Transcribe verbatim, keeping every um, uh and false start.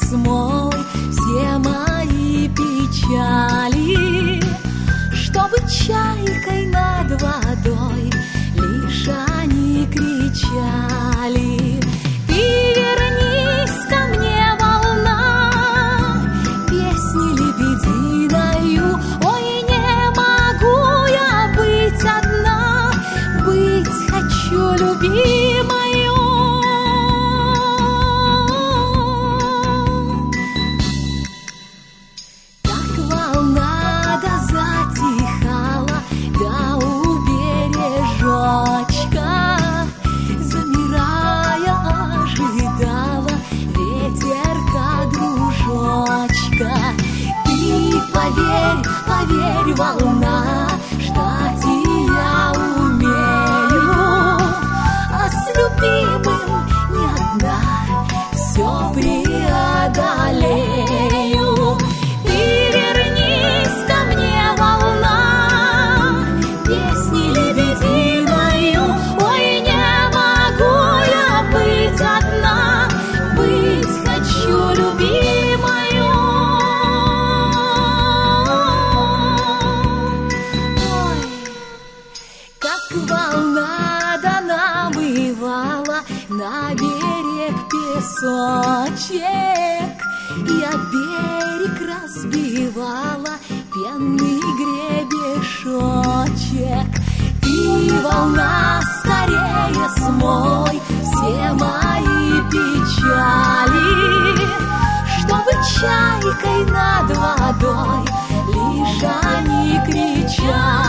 смой все мои печали, чтобы чайкой над водой лишь они кричали. Ты вернись ко мне, волна, песни лебединою. Ой, не могу я быть одна, быть хочу любимою. Так волна да затихала, да у бережочка, замирая, ожидала ветерка дружочка. Ты поверь, поверь, волна, ждать и я умею, а с любимым не одна все преодолею. Ты вернись ко мне, волна, песни лебединою. Ой, не могу я быть одна, быть хочу любимою. Ой, как волна да намывала на берег песочек, я берег разбивала пенный гребешочек. Ты, волна, скорее смой все мои печали, чтобы чайкой над водой лишь они кричали.